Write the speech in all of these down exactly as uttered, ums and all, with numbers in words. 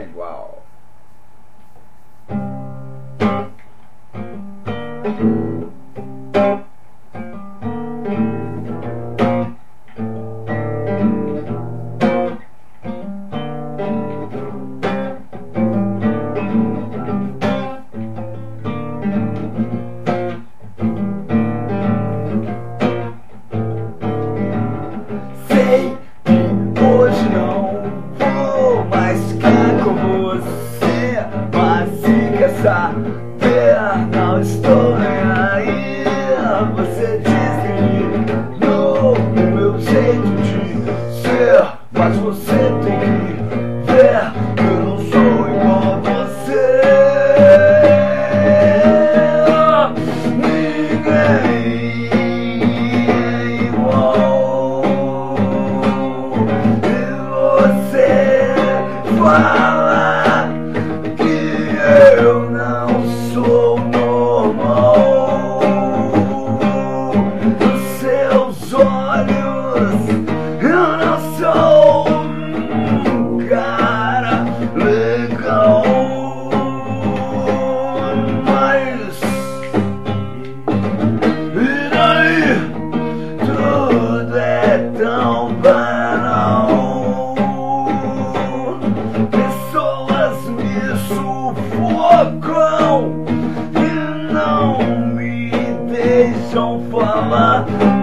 igual. Sei que hoje não vou mais ficar com você, mas se quer saber, não estou nem aí. Você diz que no meu jeito de ser, mas você tem que ver que eu não sou igual a você. Ninguém é igual. Você fala que eu não sou normal. Nos seus olhos eu não sou um cara legal. Mas e daí? Tudo é tão banal. Pessoas me sufocam e não me deixam falar.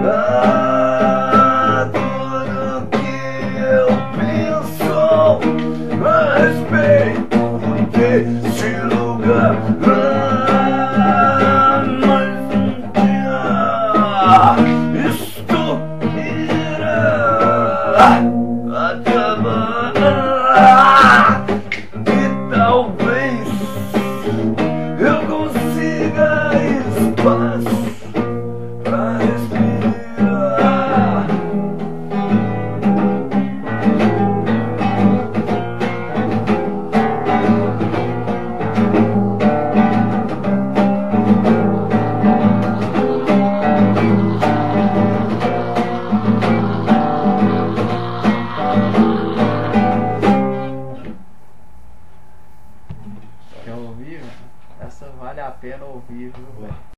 Ah, tudo que eu penso a respeito desse lugar. Ah, mas um dia